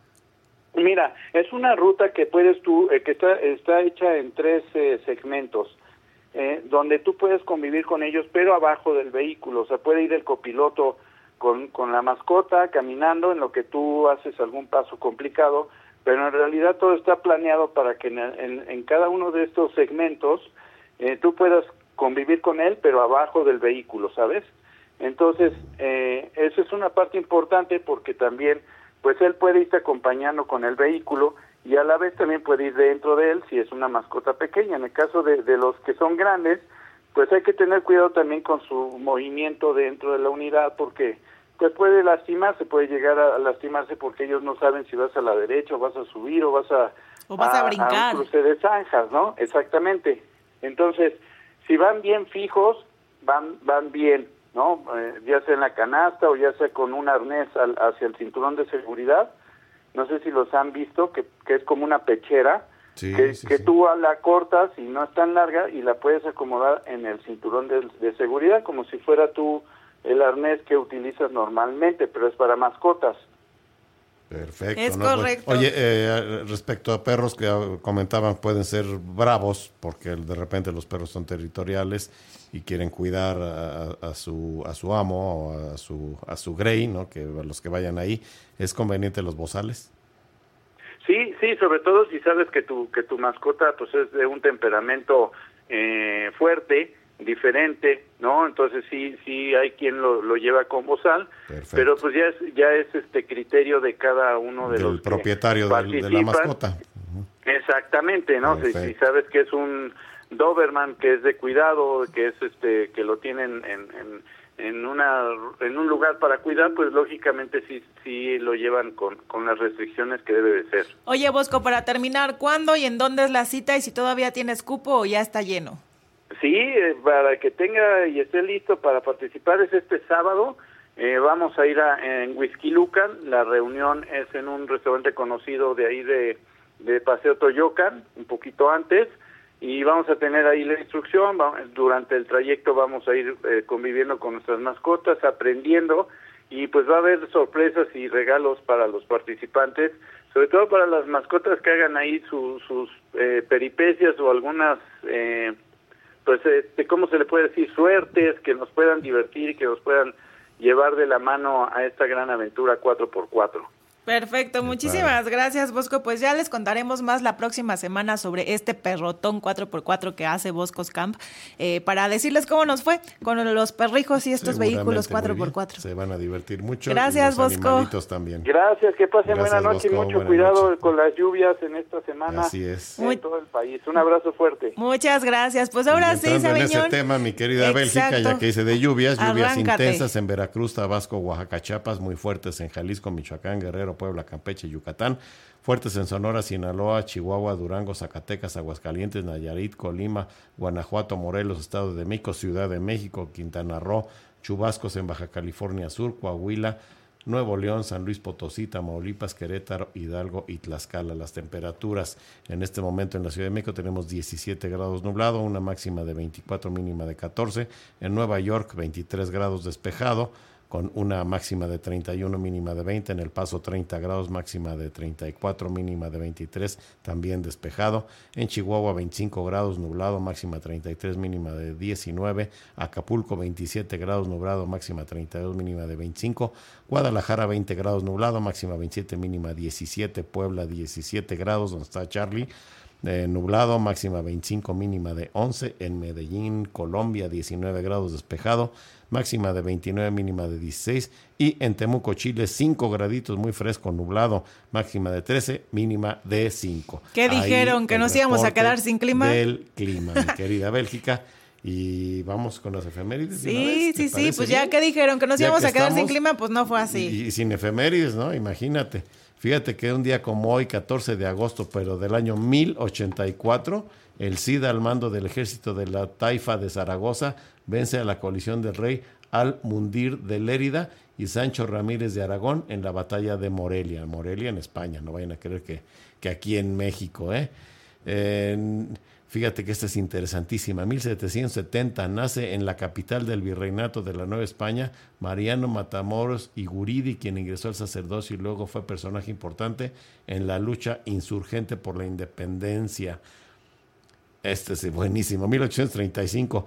Mira, es una ruta que puedes tú, eh, que está, está hecha en tres eh, segmentos, eh, donde tú puedes convivir con ellos, pero abajo del vehículo, o sea, puede ir el copiloto con, con la mascota caminando en lo que tú haces algún paso complicado, pero en realidad todo está planeado para que en, en, en cada uno de estos segmentos eh, tú puedas convivir con él, pero abajo del vehículo, ¿sabes? Entonces, eh, eso es una parte importante porque también, pues él puede irte acompañando con el vehículo y a la vez también puede ir dentro de él si es una mascota pequeña. En el caso de, de los que son grandes, pues hay que tener cuidado también con su movimiento dentro de la unidad porque pues puede lastimarse, puede llegar a lastimarse porque ellos no saben si vas a la derecha o vas a subir o vas a, o vas a, a brincar. A un cruce de zanjas, ¿no? Exactamente. Entonces, si van bien fijos, van van bien, ¿no? Eh, ya sea en la canasta o ya sea con un arnés al, hacia el cinturón de seguridad. No sé si los han visto, que, que es como una pechera, sí, que, sí, que sí. tú la cortas y no es tan larga y la puedes acomodar en el cinturón de, de seguridad como si fuera tú el arnés que utilizas normalmente, pero es para mascotas. Perfecto. Es ¿no? correcto. Oye, eh, respecto a perros que comentaban, pueden ser bravos, porque de repente los perros son territoriales y quieren cuidar a, a su a su amo o a su a su grey, ¿no? Que los que vayan ahí, ¿es conveniente los bozales? Sí, sí, sobre todo si sabes que tu que tu mascota pues es de un temperamento eh, fuerte, diferente, ¿no? Entonces sí sí hay quien lo, lo lleva con bozal, Perfecto. pero pues ya es ya es este criterio de cada uno de del los propietario del, de la mascota. Uh-huh. Exactamente, ¿no? Si, si sabes que es un Doberman que es de cuidado, que es este que lo tienen en, en en una en un lugar para cuidar, pues lógicamente sí sí lo llevan con con las restricciones que debe de ser. Oye, Bosco, para terminar, ¿cuándo y en dónde es la cita y si todavía tienes cupo o ya está lleno? Sí, eh, para que tenga y esté listo para participar es este sábado. Eh, vamos a ir a, en Whisky Lucan. La reunión es en un restaurante conocido de ahí de, de Paseo Toyocan, un poquito antes, y vamos a tener ahí la instrucción. Va, durante el trayecto vamos a ir eh, conviviendo con nuestras mascotas, aprendiendo, y pues va a haber sorpresas y regalos para los participantes, sobre todo para las mascotas que hagan ahí su, sus eh, peripecias o algunas... Eh, pues, este, ¿cómo se le puede decir? Suertes, que nos puedan divertir y que nos puedan llevar de la mano a esta gran aventura cuatro por cuatro. Perfecto, muchísimas gracias, Bosco. Pues ya les contaremos más la próxima semana sobre este perrotón cuatro por cuatro que hace Boscos Camp, eh, para decirles cómo nos fue con los perrijos y estos vehículos cuatro por cuatro. Se van a divertir mucho. Gracias, y los Bosco. Animalitos también. Gracias, que pasen Gracias, buena noche Bosco, y mucho buena cuidado noche. con las lluvias en esta semana. Así es. En Muy... todo el país. Un abrazo fuerte. Muchas gracias. Pues ahora sí, Entrando en Sabeñón. ese tema, mi querida Exacto. Bélgica, ya que hice de lluvias, lluvias Arráncate. intensas en Veracruz, Tabasco, Oaxaca, Chiapas, muy fuertes en Jalisco, Michoacán, Guerrero, Puebla, Campeche, Yucatán. Fuertes en Sonora, Sinaloa, Chihuahua, Durango, Zacatecas, Aguascalientes, Nayarit, Colima, Guanajuato, Morelos, Estado de México, Ciudad de México, Quintana Roo, chubascos en Baja California Sur, Coahuila, Nuevo León, San Luis Potosí, Tamaulipas, Querétaro, Hidalgo y Tlaxcala. Las temperaturas en este momento en la Ciudad de México tenemos diecisiete grados nublado, una máxima de veinticuatro, mínima de catorce. En Nueva York, veintitrés grados despejado, con una máxima de treinta y uno, mínima de veinte. En El Paso, treinta grados, máxima de treinta y cuatro, mínima de veintitrés, también despejado. En Chihuahua, veinticinco grados, nublado, máxima treinta y tres, mínima de diecinueve. Acapulco, veintisiete grados, nublado, máxima treinta y dos, mínima de veinticinco. Guadalajara, veinte grados, nublado, máxima veintisiete, mínima diecisiete. Puebla, diecisiete grados, donde está Charlie. Eh, nublado, máxima veinticinco, mínima de once. En Medellín, Colombia, diecinueve grados, despejado, máxima de veintinueve, mínima de dieciséis. Y en Temuco, Chile, cinco graditos, muy fresco, nublado, máxima de trece, mínima de cinco. ¿Qué Ahí dijeron? ¿Que nos íbamos a quedar sin clima? Del clima, mi querida Bélgica. Y vamos con las efemérides. Sí, sí, sí, pues ya que dijeron que nos íbamos a quedar sin clima, pues no fue así. Y, y sin efemérides, ¿no? Imagínate. Fíjate que un día como hoy, catorce de agosto, pero del año mil ochenta y cuatro, el Cid, al mando del ejército de la Taifa de Zaragoza, vence a la coalición del rey Al-Mundir de Lérida y Sancho Ramírez de Aragón en la batalla de Morelia. Morelia en España, no vayan a creer que, que aquí en México, ¿eh? En, fíjate que esta es interesantísima. mil setecientos setenta nace en la capital del virreinato de la Nueva España Mariano Matamoros y Guridi, quien ingresó al sacerdocio y luego fue personaje importante en la lucha insurgente por la independencia. Este es buenísimo. mil ochocientos treinta y cinco,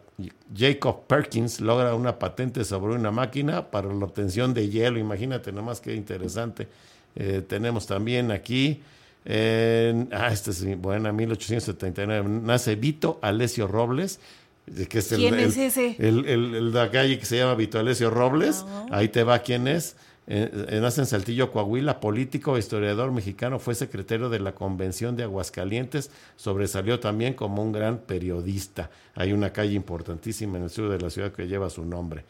Jacob Perkins logra una patente sobre una máquina para la obtención de hielo. Imagínate nomás qué interesante. Eh, tenemos también aquí, eh, ah, este es buena, mil ochocientos setenta y nueve, nace Vito Alessio Robles. Que es el, ¿Quién el, es ese? El, el, el de la calle que se llama Vito Alessio Robles. Oh. Ahí te va quién es. Eh, nace en Saltillo, Coahuila, político e historiador mexicano, fue secretario de la Convención de Aguascalientes, sobresalió también como un gran periodista. Hay una calle importantísima en el sur de la ciudad que lleva su nombre.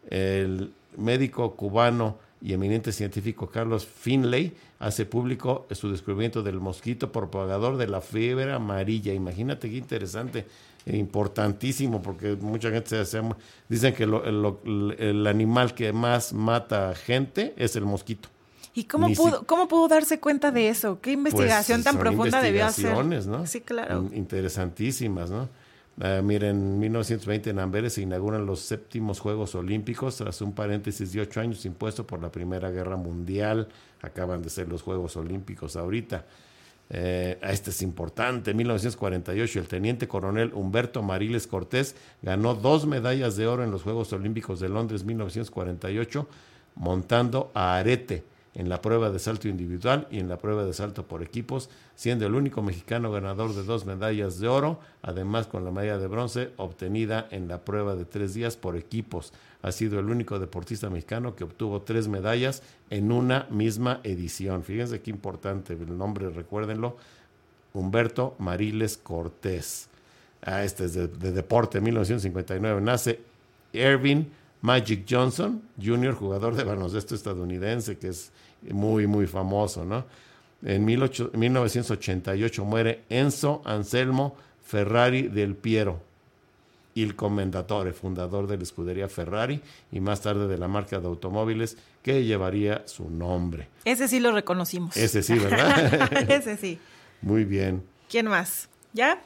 El médico cubano y eminente científico Carlos Finlay hace público su descubrimiento del mosquito propagador de la fiebre amarilla. Imagínate qué interesante, importantísimo, porque mucha gente se hace, dicen que lo, el, el animal que más mata gente es el mosquito. ¿Y cómo pudo, cómo pudo darse cuenta de eso? ¿Qué investigación pues, tan profunda debió hacer? ¿No? Sí, claro. Interesantísimas, ¿no? Uh, miren, en mil novecientos veinte en Amberes se inauguran los séptimos Juegos Olímpicos tras un paréntesis de ocho años impuesto por la Primera Guerra Mundial. Acaban de ser los Juegos Olímpicos ahorita. Eh, este es importante. En mil novecientos cuarenta y ocho el teniente coronel Humberto Mariles Cortés ganó dos medallas de oro en los Juegos Olímpicos de Londres mil novecientos cuarenta y ocho montando a arete en la prueba de salto individual y en la prueba de salto por equipos, siendo el único mexicano ganador de dos medallas de oro, además con la medalla de bronce obtenida en la prueba de tres días por equipos. Ha sido el único deportista mexicano que obtuvo tres medallas en una misma edición. Fíjense qué importante el nombre, recuérdenlo, Humberto Mariles Cortés. Ah, este es de, de deporte, mil novecientos cincuenta y nueve. Nace Ervin Magic Johnson junior, jugador de baloncesto estadounidense, que es muy, muy famoso, ¿no? En mil novecientos ochenta y ocho muere Enzo Anselmo Ferrari del Piero, il Commendatore, fundador de la escudería Ferrari y más tarde de la marca de automóviles que llevaría su nombre. Ese sí lo reconocimos. Ese sí, ¿verdad? Ese sí. Muy bien. ¿Quién más? ¿Ya?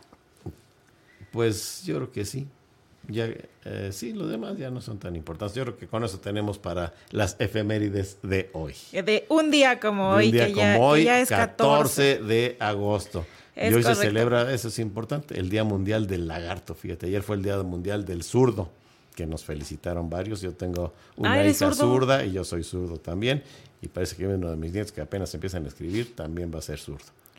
Pues yo creo que sí. Ya, eh, sí, los demás ya no son tan importantes. Yo creo que con eso tenemos para las efemérides de hoy. De un día como hoy, un día que, como ya, hoy que ya es catorce de agosto. Es y hoy correcto. Se celebra, eso es importante, el Día Mundial del Lagarto. Fíjate, ayer fue el Día Mundial del Zurdo, que nos felicitaron varios. Yo tengo una ah, hija zurdo? zurda y yo soy zurdo también. Y parece que uno de mis nietos que apenas empiezan a escribir también va a ser zurdo.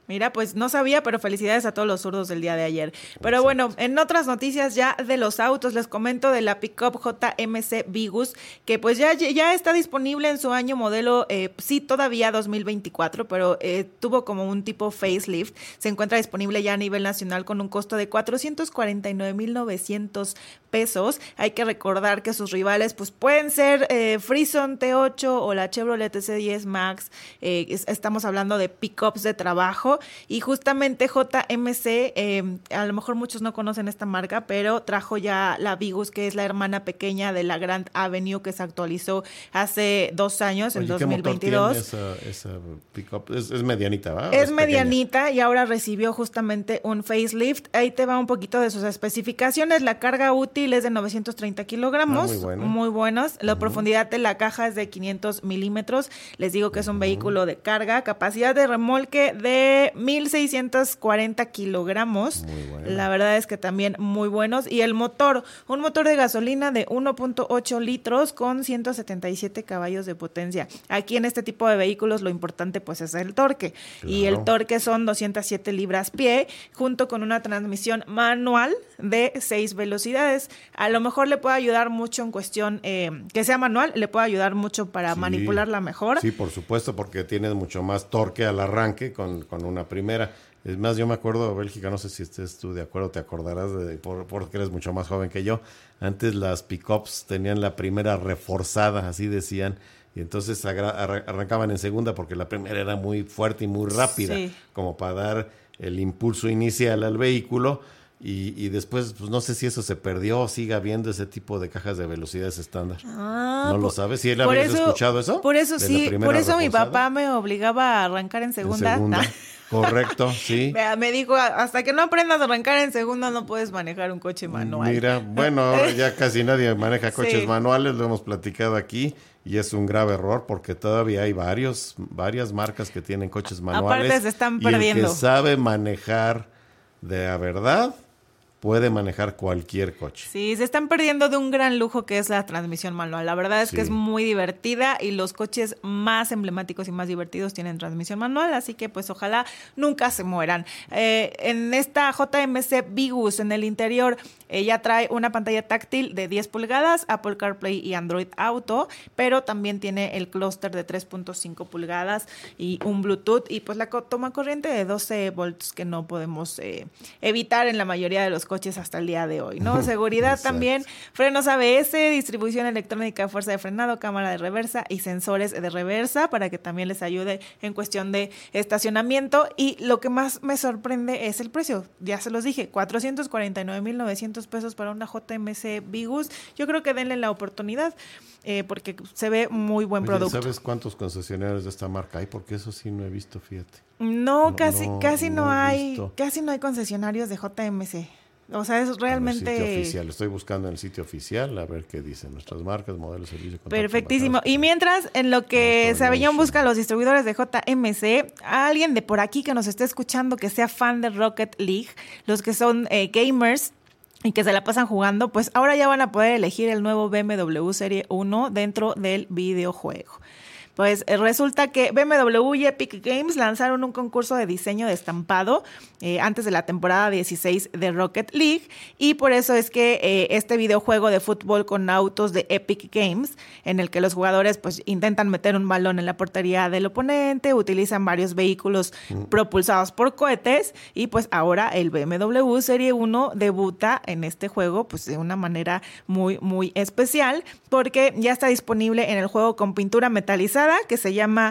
Mira, pues no sabía, pero felicidades a todos los zurdos del día de ayer. Pero Exacto. bueno, en otras noticias ya de los autos, les comento de la pickup J M C Vigus, que pues ya, ya está disponible en su año modelo, eh, sí, todavía dos mil veinticuatro, pero eh, tuvo como un tipo facelift. Se encuentra disponible ya a nivel nacional con un costo de cuatrocientos cuarenta y nueve mil novecientos pesos. Hay que recordar que sus rivales pues pueden ser eh, Frison T ocho o la Chevrolet C diez Max. Eh, es, estamos hablando de pickups de trabajo. Y justamente J M C, eh, a lo mejor muchos no conocen esta marca, pero trajo ya la Vigus, que es la hermana pequeña de la Grand Avenue, que se actualizó hace dos años, Oye, en dos mil veintidós. ¿Qué motor tiene esa, esa pickup? Es, es medianita, ¿va? Es, es medianita pequeña? Y ahora recibió justamente un facelift. Ahí te va un poquito de sus especificaciones. La carga útil es de novecientos treinta kilogramos, ah, muy, bueno. muy buenos. La uh-huh. profundidad de la caja es de quinientos milímetros. Les digo que es un uh-huh. vehículo de carga. Capacidad de remolque de mil seiscientos cuarenta kilogramos. Bueno. La verdad es que también muy buenos. Y el motor, un motor de gasolina de uno punto ocho litros con ciento setenta y siete caballos de potencia. Aquí en este tipo de vehículos lo importante pues es el torque. Claro. Y el torque son doscientas siete libras-pie, junto con una transmisión manual de seis velocidades. A lo mejor le puede ayudar mucho en cuestión, eh, que sea manual, le puede ayudar mucho para sí. manipularla mejor. Sí, por supuesto, porque tienes mucho más torque al arranque con, con una primera. Es más, yo me acuerdo, Bélgica, no sé si estés tú de acuerdo, te acordarás, de, por, porque eres mucho más joven que yo. Antes las pickups tenían la primera reforzada, así decían, y entonces agra- arrancaban en segunda porque la primera era muy fuerte y muy rápida, sí. como para dar el impulso inicial al vehículo. Y, y después, pues no sé si eso se perdió o siga habiendo ese tipo de cajas de velocidades estándar. Ah, ¿No por, lo sabes? ¿Sí habías escuchado eso? Por eso sí, por eso reforzada? Mi papá me obligaba a arrancar en segunda. En segunda. Correcto, sí. Me dijo, hasta que no aprendas a arrancar en segunda no puedes manejar un coche manual. Mira, bueno, ahora ya casi nadie maneja coches sí. manuales, lo hemos platicado aquí. Y es un grave error porque todavía hay varios, varias marcas que tienen coches manuales. Aparte se están perdiendo. Y el que sabe manejar de a verdad puede manejar cualquier coche. Sí, se están perdiendo de un gran lujo que es la transmisión manual. La verdad es sí. que es muy divertida y los coches más emblemáticos y más divertidos tienen transmisión manual, así que pues ojalá nunca se mueran. Eh, en esta J M C Vigus, en el interior, ella trae una pantalla táctil de diez pulgadas, Apple CarPlay y Android Auto, pero también tiene el clúster de tres punto cinco pulgadas y un Bluetooth y pues la co- toma corriente de doce volts que no podemos eh, evitar en la mayoría de los coches hasta el día de hoy, ¿no? Seguridad también, frenos A B S, distribución electrónica, fuerza de frenado, cámara de reversa y sensores de reversa para que también les ayude en cuestión de estacionamiento. Y lo que más me sorprende es el precio. Ya se los dije, cuatrocientos cuarenta y nueve mil novecientos pesos para una J M C Vigus. Yo creo que denle la oportunidad eh, porque se ve muy buen Oye, producto. ¿Sabes cuántos concesionarios de esta marca hay? Porque eso sí no he visto, fíjate. No, no casi, no, casi no, no hay, visto. casi no hay concesionarios de J M C. O sea, es realmente... El sitio oficial. Estoy buscando en el sitio oficial a ver qué dicen nuestras marcas, modelos, servicios. Perfectísimo. Y mientras, en lo que Sabellón busca a los distribuidores de J M C, a alguien de por aquí que nos esté escuchando que sea fan de Rocket League, los que son eh, gamers y que se la pasan jugando, pues ahora ya van a poder elegir el nuevo B M W Serie uno dentro del videojuego. Pues eh, resulta que B M W y Epic Games lanzaron un concurso de diseño de estampado eh, antes de la temporada dieciséis de Rocket League y por eso es que eh, este videojuego de fútbol con autos de Epic Games, en el que los jugadores pues intentan meter un balón en la portería del oponente, utilizan varios vehículos mm. propulsados por cohetes y pues ahora el B M W Serie uno debuta en este juego pues de una manera muy muy especial porque ya está disponible en el juego con pintura metalizada que se llama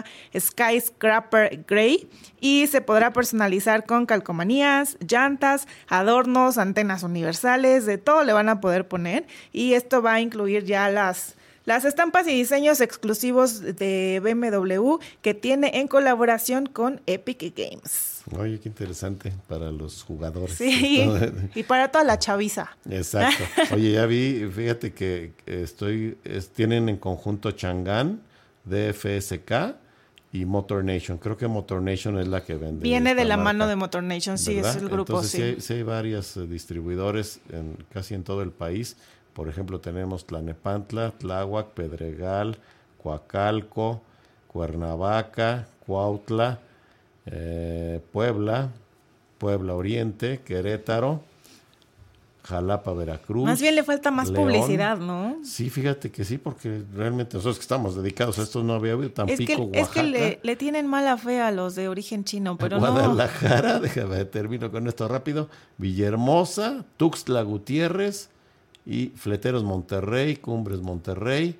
Skyscraper Grey y se podrá personalizar con calcomanías, llantas, adornos, antenas universales, de todo le van a poder poner y esto va a incluir ya las, las estampas y diseños exclusivos de B M W que tiene en colaboración con Epic Games. Oye, qué interesante para los jugadores. Sí, y para toda la chaviza. Exacto. Oye, ya vi, fíjate que estoy, es, tienen en conjunto Chang'an, D F S K y Motor Nation. Creo que Motor Nation es la que vende. Viene de la marca, mano de Motor Nation, sí, ¿verdad? Es el grupo. Entonces, sí. sí hay, sí hay varios uh, distribuidores en, casi en todo el país. Por ejemplo, tenemos Tlanepantla, Tláhuac, Pedregal, Coacalco, Cuernavaca, Cuautla, eh, Puebla, Puebla Oriente, Querétaro, Jalapa, Veracruz. Más bien le falta más León. Publicidad, ¿no? Sí, fíjate que sí, porque realmente nosotros que estamos dedicados a esto no había habido. Tampico, es que, Oaxaca. Es que le, le tienen mala fe a los de origen chino, pero Guadalajara, no. déjame, termino con esto rápido. Villahermosa, Tuxtla Gutiérrez y Fleteros Monterrey, Cumbres Monterrey,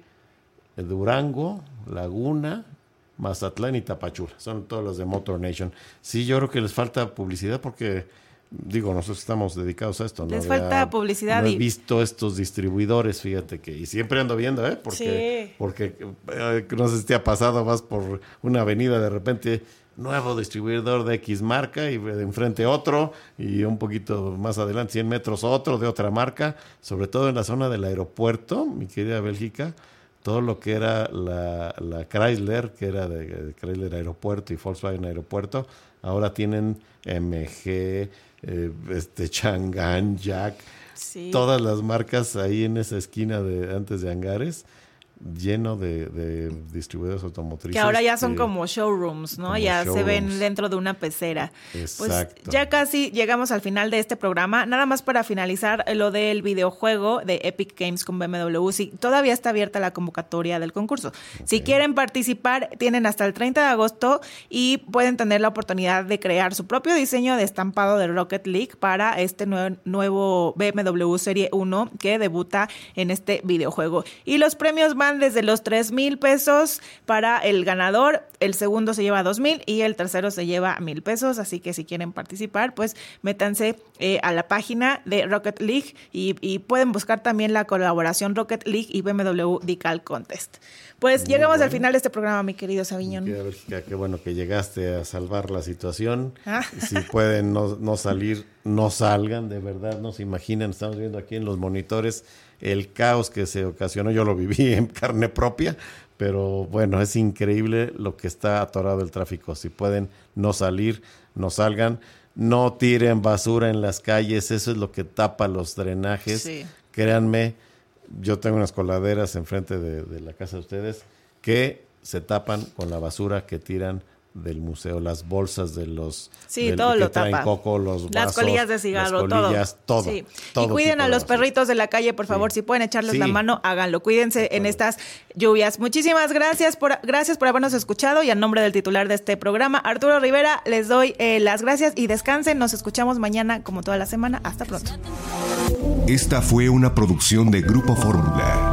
Durango, Laguna, Mazatlán y Tapachula. Son todos los de Motor Nation. Sí, yo creo que les falta publicidad porque, digo, nosotros estamos dedicados a esto. Les ¿no? falta Había, publicidad. No he y... visto estos distribuidores, fíjate que, y siempre ando viendo, ¿eh? Porque, sí. porque eh, no sé si te ha pasado, vas por una avenida de repente, nuevo distribuidor de X marca y de enfrente otro y un poquito más adelante, cien metros otro de otra marca, sobre todo en la zona del aeropuerto, mi querida Bélgica. Todo lo que era la, la Chrysler, que era de, de Chrysler Aeropuerto y Volkswagen Aeropuerto, ahora tienen M G, eh, este Chang'an, Jack, sí. Todas las marcas ahí en esa esquina de antes de Hangares, lleno de, de distribuidores automotrices. Que ahora ya son que, como showrooms, ¿no? Ya showrooms. Se ven dentro de una pecera. Exacto. Pues ya casi llegamos al final de este programa. Nada más para finalizar lo del videojuego de Epic Games con B M W. Sí, todavía está abierta la convocatoria del concurso. Okay. Si quieren participar, tienen hasta el treinta de agosto y pueden tener la oportunidad de crear su propio diseño de estampado de Rocket League para este nue- nuevo B M W Serie uno que debuta en este videojuego. Y los premios van desde los tres mil pesos para el ganador, el segundo se lleva dos mil y el tercero se lleva mil pesos, así que si quieren participar, pues métanse eh, a la página de Rocket League y, y pueden buscar también la colaboración Rocket League y B M W Decal Contest. Pues muy llegamos bueno. al final de este programa, mi querido Sabiñón. Qué, Bélgica, qué bueno que llegaste a salvar la situación. Ah. Si pueden no, no salir, no salgan, de verdad, no se imaginan, estamos viendo aquí en los monitores el caos que se ocasionó, yo lo viví en carne propia, pero bueno, es increíble lo que está atorado el tráfico. Si pueden no salir, no salgan, no tiren basura en las calles, eso es lo que tapa los drenajes. Sí. Créanme, yo tengo unas coladeras enfrente de, de la casa de ustedes que se tapan con la basura que tiran del museo, las bolsas de los sí, del, todo que lo traen tapa. Coco, los vasos, las colillas de cigarro, las colillas, todo. todo, sí. todo y cuiden a los basura. perritos de la calle, por favor, sí. si pueden echarles sí. la mano, háganlo. Cuídense en estas lluvias. Muchísimas gracias por gracias por habernos escuchado y a nombre del titular de este programa, Arturo Rivera, les doy eh, las gracias y descansen. Nos escuchamos mañana como toda la semana. Hasta pronto. Esta fue una producción de Grupo Fórmula.